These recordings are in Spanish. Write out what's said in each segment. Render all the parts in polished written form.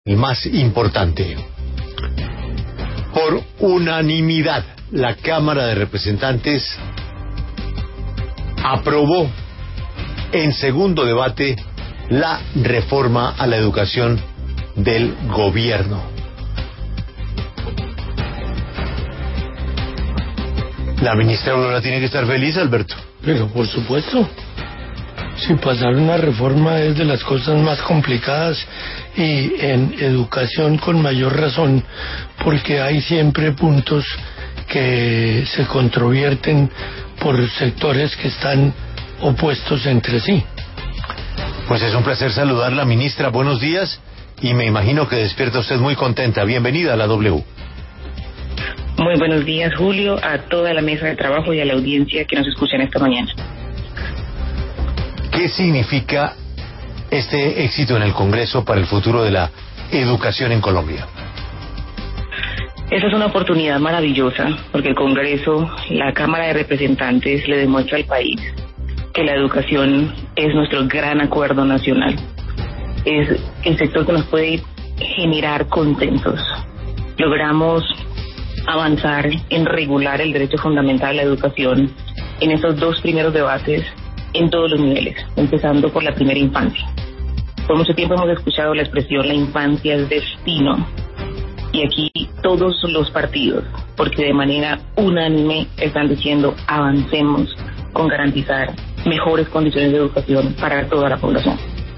El más importante. Por unanimidad, la Cámara de Representantes aprobó en segundo debate la reforma a la educación del gobierno. La ministra Aurora tiene que estar feliz, Alberto. Pero por supuesto, si pasar una reforma es de las cosas más complicadas, y en educación con mayor razón, porque hay siempre puntos que se controvierten por sectores que están opuestos entre sí. Pues es un placer saludarla, ministra. Buenos días, y me imagino que despierta usted muy contenta. Bienvenida a la W. Muy buenos días, Julio, a toda la mesa de trabajo y a la audiencia que nos escuchan esta mañana. ¿Qué significa este éxito en el Congreso para el futuro de la educación en Colombia? Esa es una oportunidad maravillosa, porque el Congreso, la Cámara de Representantes, le demuestra al país que la educación es nuestro gran acuerdo nacional. Es el sector que nos puede generar consensos. Logramos avanzar en regular el derecho fundamental a la educación en esos dos primeros debates en todos los niveles, empezando por la primera infancia. Por mucho tiempo hemos escuchado la expresión "la infancia es destino", y aquí todos los partidos, porque de manera unánime están diciendo avancemos con garantizar mejores condiciones de educación para toda la población.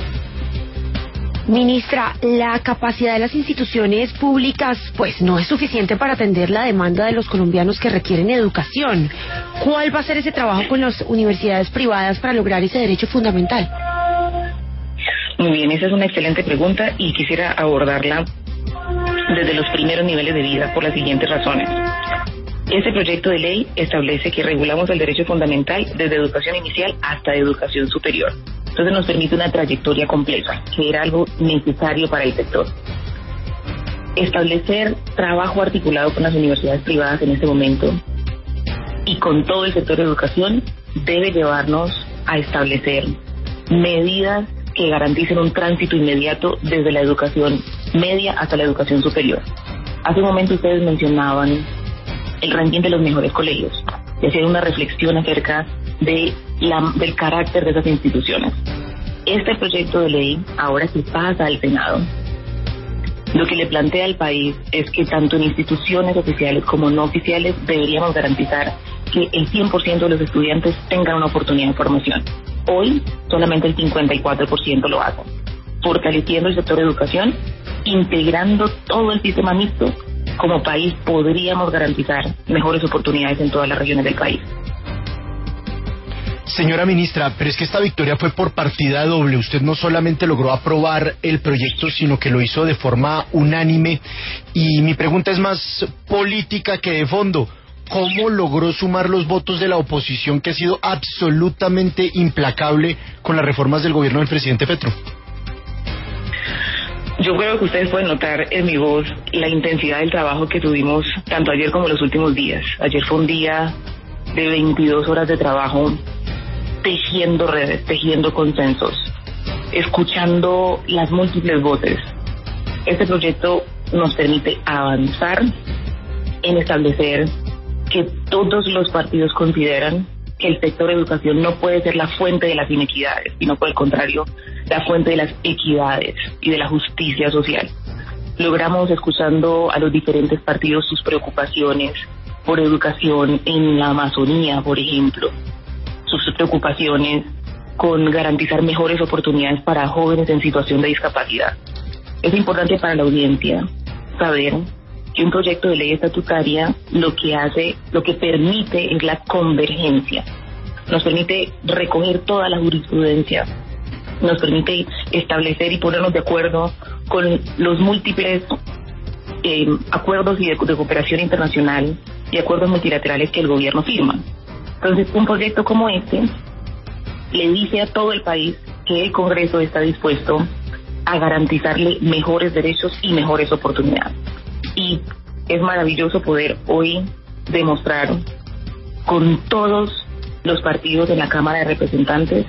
Ministra, la capacidad de las instituciones públicas pues no es suficiente para atender la demanda de los colombianos que requieren educación. ¿Cuál va a ser ese trabajo con las universidades privadas para lograr ese derecho fundamental? Muy bien, esa es una excelente pregunta y quisiera abordarla desde los primeros niveles de vida por las siguientes razones. Este proyecto de ley establece que regulamos el derecho fundamental desde educación inicial hasta educación superior. Entonces nos permite una trayectoria completa, que era algo necesario para el sector. Establecer trabajo articulado con las universidades privadas en este momento y con todo el sector de educación debe llevarnos a establecer medidas que garanticen un tránsito inmediato desde la educación media hasta la educación superior. Hace un momento ustedes mencionaban el ranking de los mejores colegios y hacían una reflexión acerca del carácter de esas instituciones. Este proyecto de ley, ahora que pasa al Senado, lo que le plantea al país es que tanto en instituciones oficiales como no oficiales deberíamos garantizar que el 100% de los estudiantes tengan una oportunidad de formación. Hoy solamente el 54% lo hacen. Fortaleciendo el sector de educación, integrando todo el sistema mixto, como país podríamos garantizar mejores oportunidades en todas las regiones del país. Señora ministra, pero es que esta victoria fue por partida doble. Usted no solamente logró aprobar el proyecto, sino que lo hizo de forma unánime. Y mi pregunta es más política que de fondo. ¿Cómo logró sumar los votos de la oposición, que ha sido absolutamente implacable con las reformas del gobierno del presidente Petro? Yo creo que ustedes pueden notar en mi voz la intensidad del trabajo que tuvimos tanto ayer como los últimos días. Ayer fue un día de 22 horas de trabajo, tejiendo redes, tejiendo consensos, escuchando las múltiples voces. Este proyecto nos permite avanzar en establecer que todos los partidos consideran que el sector de educación no puede ser la fuente de las inequidades, sino por el contrario, la fuente de las equidades y de la justicia social. Logramos, escuchando a los diferentes partidos, sus preocupaciones por educación en la Amazonía, por ejemplo, sus preocupaciones con garantizar mejores oportunidades para jóvenes en situación de discapacidad. Es importante para la audiencia saber que un proyecto de ley estatutaria lo que permite es la convergencia. Nos permite recoger toda la jurisprudencia, nos permite establecer y ponernos de acuerdo con los múltiples acuerdos de cooperación internacional y acuerdos multilaterales que el gobierno firma. Entonces, un proyecto como este le dice a todo el país que el Congreso está dispuesto a garantizarle mejores derechos y mejores oportunidades. Y es maravilloso poder hoy demostrar con todos los partidos de la Cámara de Representantes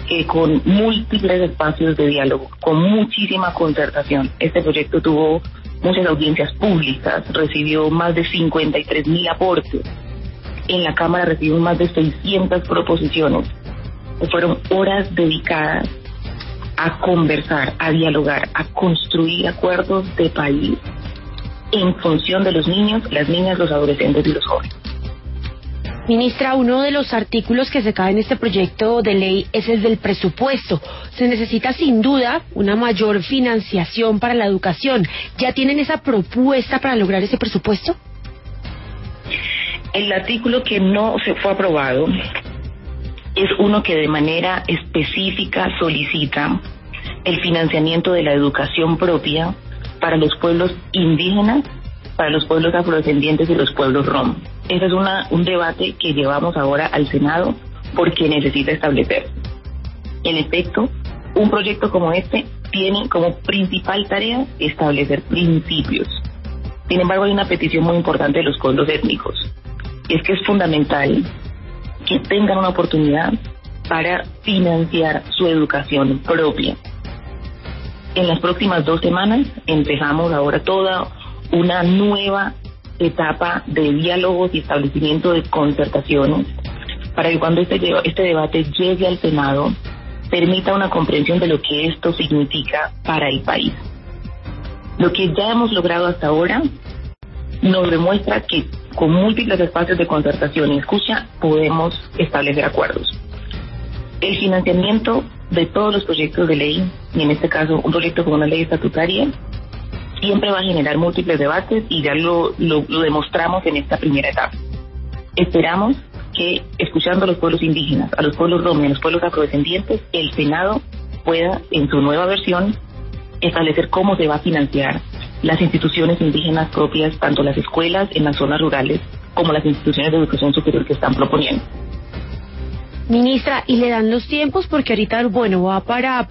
con múltiples espacios de diálogo, con muchísima concertación. Este proyecto tuvo muchas audiencias públicas, recibió más de 53.000 aportes. En la Cámara recibimos más de 600 proposiciones. Fueron horas dedicadas a conversar, a dialogar, a construir acuerdos de país en función de los niños, las niñas, los adolescentes y los jóvenes. Ministra, uno de los artículos que se cae en este proyecto de ley es el del presupuesto. Se necesita sin duda una mayor financiación para la educación. ¿Ya tienen esa propuesta para lograr ese presupuesto? El artículo que no se fue aprobado es uno que de manera específica solicita el financiamiento de la educación propia para los pueblos indígenas, para los pueblos afrodescendientes y los pueblos rom. Ese es un debate que llevamos ahora al Senado porque necesita establecer. En efecto, un proyecto como este tiene como principal tarea establecer principios. Sin embargo, hay una petición muy importante de los pueblos étnicos. Es que es fundamental que tengan una oportunidad para financiar su educación propia. En las próximas 2 semanas empezamos ahora toda una nueva etapa de diálogos y establecimiento de concertaciones para que cuando este debate llegue al Senado permita una comprensión de lo que esto significa para el país. Lo que ya hemos logrado hasta ahora nos demuestra que con múltiples espacios de concertación y escucha podemos establecer acuerdos. El financiamiento de todos los proyectos de ley, y en este caso un proyecto como una ley estatutaria, siempre va a generar múltiples debates y ya lo demostramos en esta primera etapa. Esperamos que, escuchando a los pueblos indígenas, a los pueblos rom y a los pueblos afrodescendientes, el Senado pueda, en su nueva versión, establecer cómo se va a financiar las instituciones indígenas propias, tanto las escuelas en las zonas rurales como las instituciones de educación superior que están proponiendo. Ministra, ¿y le dan los tiempos? Porque ahorita, bueno, va para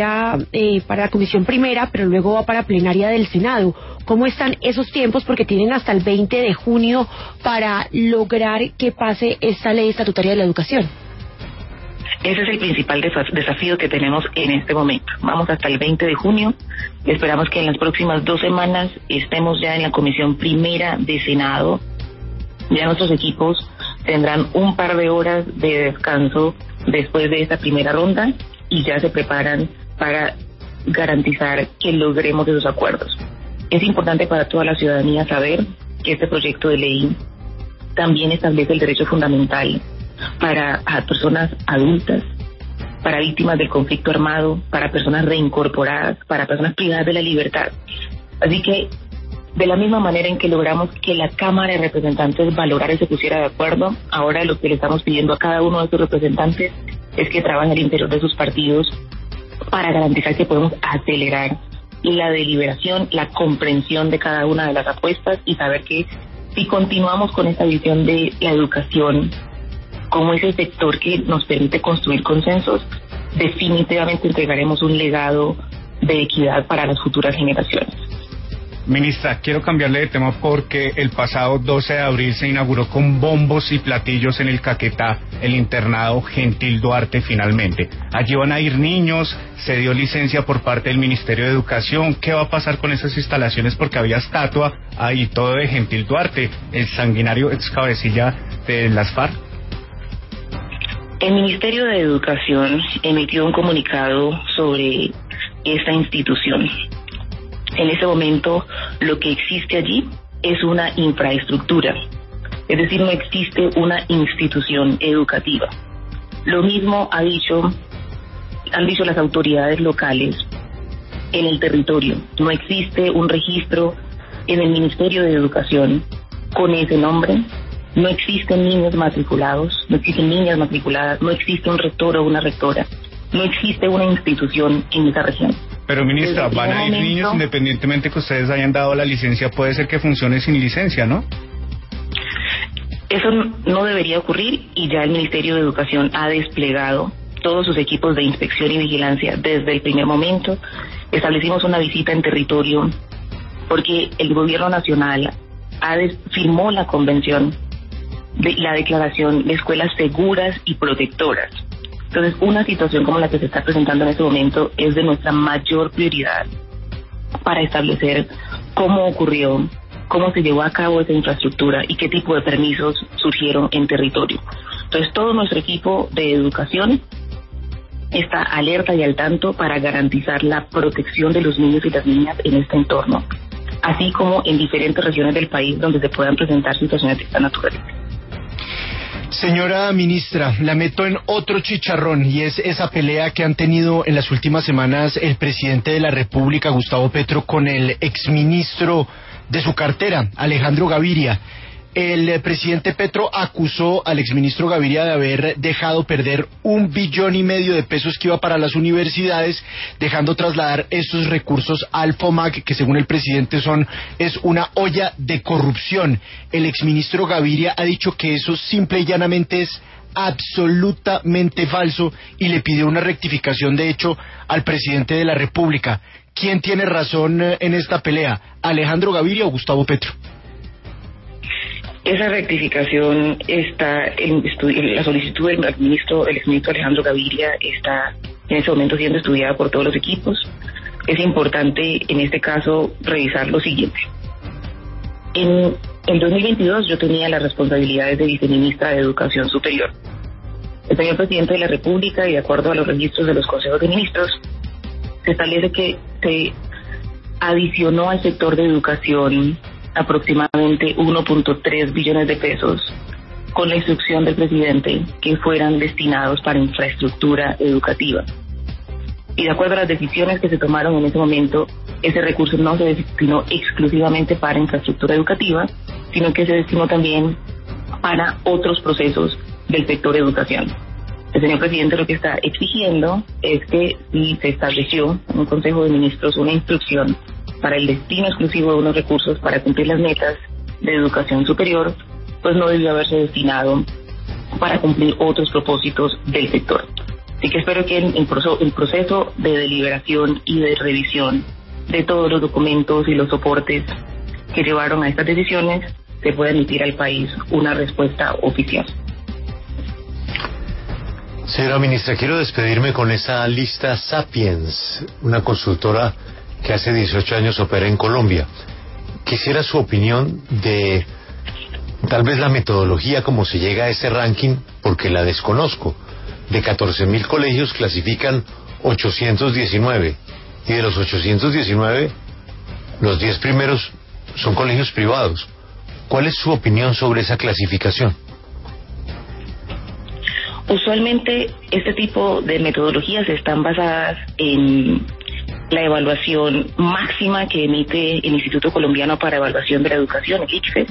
la comisión primera, pero luego va para plenaria del Senado. ¿Cómo están esos tiempos? Porque tienen hasta el 20 de junio para lograr que pase esta ley estatutaria de la educación. Ese es el principal desafío que tenemos en este momento. Vamos hasta el 20 de junio. Esperamos que en las próximas 2 semanas estemos ya en la comisión primera de Senado. Ya nuestros equipos tendrán un par de horas de descanso después de esta primera ronda y ya se preparan para garantizar que logremos esos acuerdos. Es importante para toda la ciudadanía saber que este proyecto de ley también establece el derecho fundamental para personas adultas, para víctimas del conflicto armado, para personas reincorporadas, para personas privadas de la libertad. Así que, de la misma manera en que logramos que la Cámara de Representantes valorara y se pusiera de acuerdo, ahora lo que le estamos pidiendo a cada uno de sus representantes es que trabajen al interior de sus partidos para garantizar que podemos acelerar la deliberación, la comprensión de cada una de las apuestas y saber que si continuamos con esta visión de la educación como ese sector que nos permite construir consensos, definitivamente entregaremos un legado de equidad para las futuras generaciones. Ministra, quiero cambiarle de tema porque el pasado 12 de abril se inauguró con bombos y platillos en el Caquetá el internado Gentil Duarte finalmente. Allí van a ir niños, se dio licencia por parte del Ministerio de Educación. ¿Qué va a pasar con esas instalaciones? Porque había estatua ahí todo de Gentil Duarte, el sanguinario ex cabecilla de las FARC. El Ministerio de Educación emitió un comunicado sobre esta institución. En ese momento, lo que existe allí es una infraestructura, es decir, no existe una institución educativa. Lo mismo han dicho las autoridades locales en el territorio. No existe un registro en el Ministerio de Educación con ese nombre. No existen niños matriculados, no existen niñas matriculadas, no existe un rector o una rectora, no existe una institución en esa región. Pero ministra, van a ir niños independientemente que ustedes hayan dado la licencia, puede ser que funcione sin licencia, ¿no? Eso no debería ocurrir y ya el Ministerio de Educación ha desplegado todos sus equipos de inspección y vigilancia desde el primer momento. Establecimos una visita en territorio porque el gobierno nacional firmó la convención de la declaración de escuelas seguras y protectoras. Entonces, una situación como la que se está presentando en este momento es de nuestra mayor prioridad para establecer cómo ocurrió, cómo se llevó a cabo esa infraestructura y qué tipo de permisos surgieron en territorio. Entonces, todo nuestro equipo de educación está alerta y al tanto para garantizar la protección de los niños y las niñas en este entorno, así como en diferentes regiones del país donde se puedan presentar situaciones de esta naturaleza. Señora ministra, la meto en otro chicharrón y es esa pelea que han tenido en las últimas semanas el presidente de la República, Gustavo Petro, con el exministro de su cartera, Alejandro Gaviria. El presidente Petro acusó al exministro Gaviria de haber dejado perder 1,5 billones de pesos que iba para las universidades, dejando trasladar esos recursos al FOMAC, que según el presidente es una olla de corrupción. El exministro Gaviria ha dicho que eso simple y llanamente es absolutamente falso y le pidió una rectificación, de hecho, al presidente de la República. ¿Quién tiene razón en esta pelea? ¿Alejandro Gaviria o Gustavo Petro? Esa rectificación está en la solicitud del exministro Alejandro Gaviria está en ese momento siendo estudiada por todos los equipos. Es importante en este caso revisar lo siguiente. En el 2022 yo tenía las responsabilidades de viceministra de Educación Superior. El señor presidente de la República, y de acuerdo a los registros de los consejos de ministros, se establece que se adicionó al sector de educación aproximadamente 1.3 billones de pesos con la instrucción del presidente que fueran destinados para infraestructura educativa. Y de acuerdo a las decisiones que se tomaron en ese momento, ese recurso no se destinó exclusivamente para infraestructura educativa, sino que se destinó también para otros procesos del sector educación. El señor presidente lo que está exigiendo es que si se estableció en un Consejo de Ministros una instrucción para el destino exclusivo de unos recursos para cumplir las metas de educación superior, pues no debió haberse destinado para cumplir otros propósitos del sector. Así que espero que el proceso de deliberación y de revisión de todos los documentos y los soportes que llevaron a estas decisiones se pueda emitir al país una respuesta oficial. Señora ministra, quiero despedirme con esa lista Sapiens, una consultora que hace 18 años opera en Colombia. Quisiera su opinión de tal vez la metodología como se llega a ese ranking, porque la desconozco. De 14.000 colegios clasifican 819, y de los 819, los 10 primeros son colegios privados. ¿Cuál es su opinión sobre esa clasificación? Usualmente este tipo de metodologías están basadas en la evaluación máxima que emite el Instituto Colombiano para Evaluación de la Educación, el ICFES,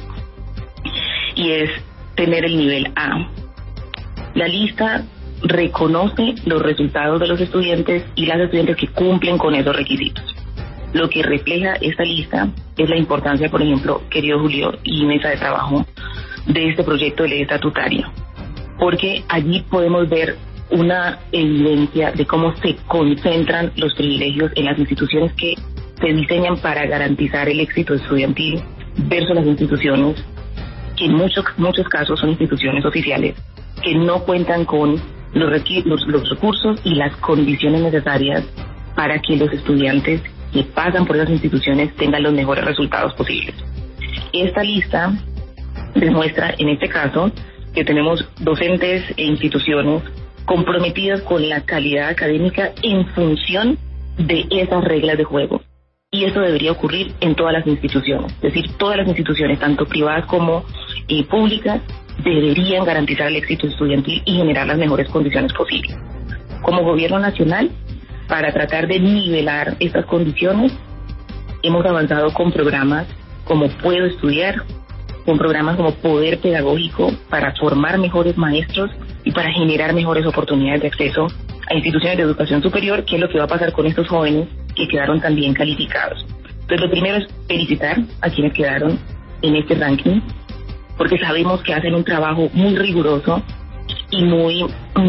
y es tener el nivel A. La lista reconoce los resultados de los estudiantes y las estudiantes que cumplen con esos requisitos. Lo que refleja esta lista es la importancia, por ejemplo, querido Julio y mesa de trabajo, de este proyecto de ley estatutaria, porque allí podemos ver una evidencia de cómo se concentran los privilegios en las instituciones que se diseñan para garantizar el éxito estudiantil versus las instituciones que en muchos casos son instituciones oficiales que no cuentan con los recursos y las condiciones necesarias para que los estudiantes que pasan por esas instituciones tengan los mejores resultados posibles. Esta lista demuestra en este caso que tenemos docentes e instituciones comprometidas con la calidad académica en función de esas reglas de juego. Y eso debería ocurrir en todas las instituciones. Es decir, todas las instituciones, tanto privadas como públicas, deberían garantizar el éxito estudiantil y generar las mejores condiciones posibles. Como gobierno nacional, para tratar de nivelar estas condiciones, hemos avanzado con programas como Puedo Estudiar, con programas como Poder Pedagógico para formar mejores maestros y para generar mejores oportunidades de acceso a instituciones de educación superior, que es lo que va a pasar con estos jóvenes que quedaron también calificados. Entonces, lo primero es felicitar a quienes quedaron en este ranking, porque sabemos que hacen un trabajo muy riguroso y muy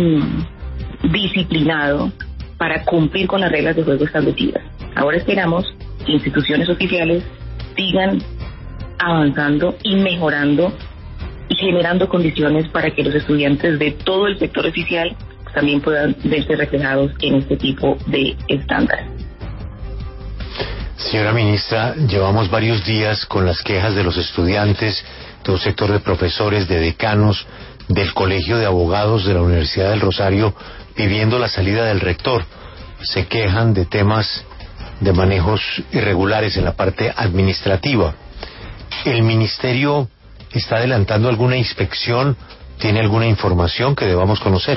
disciplinado para cumplir con las reglas de juego establecidas. Ahora esperamos que instituciones oficiales sigan avanzando y mejorando y generando condiciones para que los estudiantes de todo el sector oficial también puedan verse reflejados en este tipo de estándares. Señora ministra, llevamos varios días con las quejas de los estudiantes, de un sector de profesores, de decanos, del Colegio de Abogados de la Universidad del Rosario, pidiendo la salida del rector. Se quejan de temas de manejos irregulares en la parte administrativa. ¿El ministerio está adelantando alguna inspección? ¿Tiene alguna información que debamos conocer?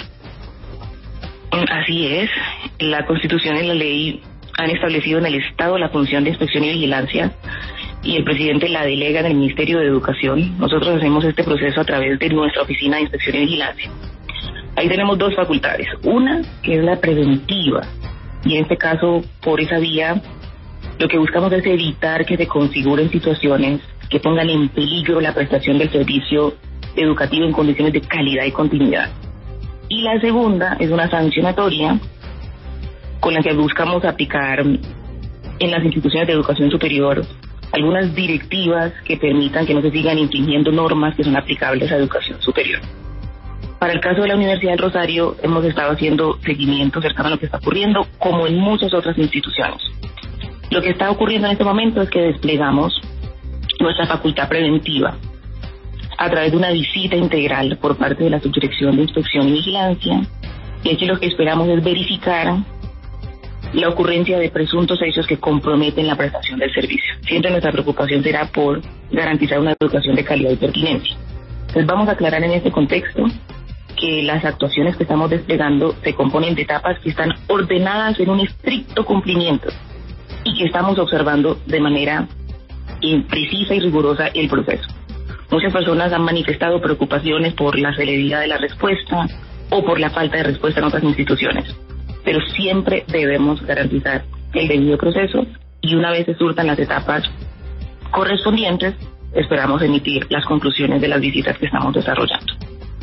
Así es. La Constitución y la ley han establecido en el Estado la función de inspección y vigilancia, y el presidente la delega en el Ministerio de Educación. Nosotros hacemos este proceso a través de nuestra Oficina de Inspección y Vigilancia. Ahí tenemos dos facultades. Una, que es la preventiva, y en este caso, por esa vía, lo que buscamos es evitar que se configuren situaciones que pongan en peligro la prestación del servicio educativo en condiciones de calidad y continuidad. Y la segunda es una sancionatoria con la que buscamos aplicar en las instituciones de educación superior algunas directivas que permitan que no se sigan infringiendo normas que son aplicables a educación superior. Para el caso de la Universidad del Rosario, hemos estado haciendo seguimiento cercano a lo que está ocurriendo, como en muchas otras instituciones. Lo que está ocurriendo en este momento es que desplegamos nuestra facultad preventiva a través de una visita integral por parte de la Subdirección de Inspección y Vigilancia, y aquí lo que esperamos es verificar la ocurrencia de presuntos hechos que comprometen la prestación del servicio. Siempre nuestra preocupación será por garantizar una educación de calidad y pertinencia. Entonces vamos a aclarar en este contexto que las actuaciones que estamos desplegando se componen de etapas que están ordenadas en un estricto cumplimiento y que estamos observando de manera precisa y rigurosa el proceso. Muchas personas han manifestado preocupaciones por la celeridad de la respuesta o por la falta de respuesta en otras instituciones, pero siempre debemos garantizar el debido proceso, y una vez se surtan las etapas correspondientes, esperamos emitir las conclusiones de las visitas que estamos desarrollando.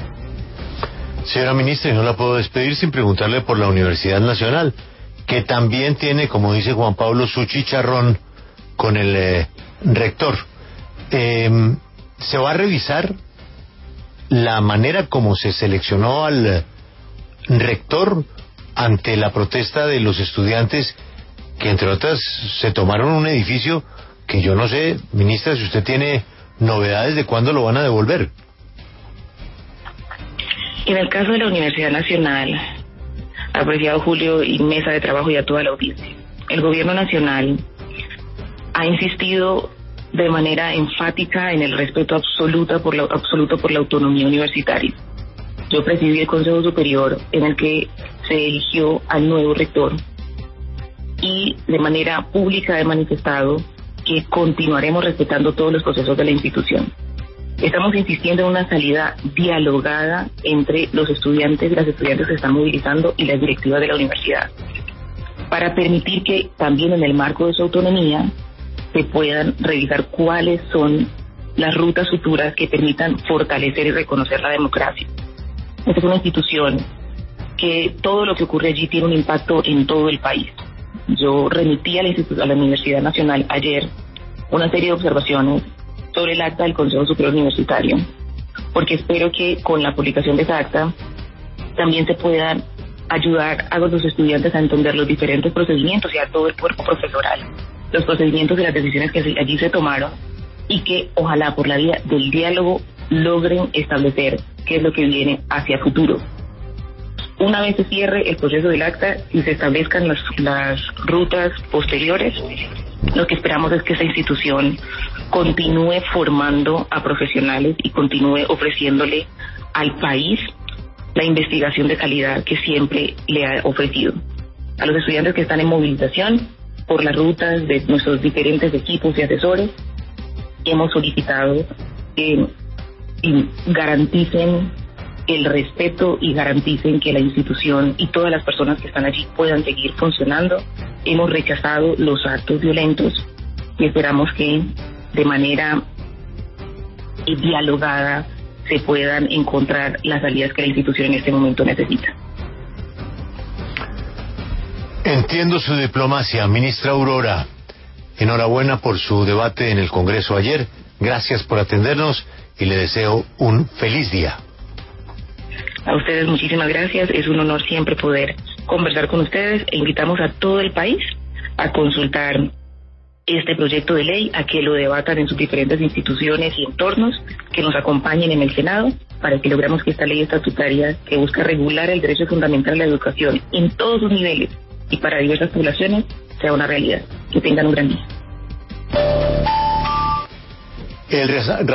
Señora ministra, y no la puedo despedir sin preguntarle por la Universidad Nacional, que también tiene, como dice Juan Pablo, su chicharrón con el rector. ¿Se va a revisar la manera como se seleccionó al rector ante la protesta de los estudiantes, que entre otras se tomaron un edificio que yo no sé, ministra, si usted tiene novedades de cuándo lo van a devolver? En el caso de la Universidad Nacional, apreciado Julio y mesa de trabajo y a toda la audiencia, el gobierno nacional ha insistido de manera enfática en el respeto absoluto por la autonomía universitaria. Yo presidí el Consejo Superior en el que se eligió al nuevo rector, y de manera pública he manifestado que continuaremos respetando todos los procesos de la institución. Estamos insistiendo en una salida dialogada entre los estudiantes y las estudiantes que se están movilizando y las directivas de la universidad, para permitir que también en el marco de su autonomía se puedan revisar cuáles son las rutas futuras que permitan fortalecer y reconocer la democracia. Esta es una institución que todo lo que ocurre allí tiene un impacto en todo el país. Yo remití a la Universidad Nacional ayer una serie de observaciones sobre el acta del Consejo Superior Universitario, porque espero que con la publicación de esa acta también se puedan ayudar a los estudiantes a entender los diferentes procedimientos y a todo el cuerpo profesoral, los procedimientos y las decisiones que allí se tomaron, y que ojalá por la vía del diálogo logren establecer qué es lo que viene hacia futuro. Una vez se cierre el proceso del acta y se establezcan las rutas posteriores, lo que esperamos es que esa institución continúe formando a profesionales y continúe ofreciéndole al país la investigación de calidad que siempre le ha ofrecido. A los estudiantes que están en movilización por las rutas de nuestros diferentes equipos y asesores, hemos solicitado que garanticen el respeto y garanticen que la institución y todas las personas que están allí puedan seguir funcionando. Hemos rechazado los actos violentos y esperamos que de manera dialogada se puedan encontrar las salidas que la institución en este momento necesita. Entiendo su diplomacia, ministra Aurora. Enhorabuena por su debate en el Congreso ayer. Gracias por atendernos y le deseo un feliz día. A ustedes muchísimas gracias, es un honor siempre poder conversar con ustedes e invitamos a todo el país a consultar este proyecto de ley, a que lo debatan en sus diferentes instituciones y entornos, que nos acompañen en el Senado para que logremos que esta ley estatutaria que busca regular el derecho fundamental a la educación en todos sus niveles y para diversas poblaciones sea una realidad. Que tengan un gran día.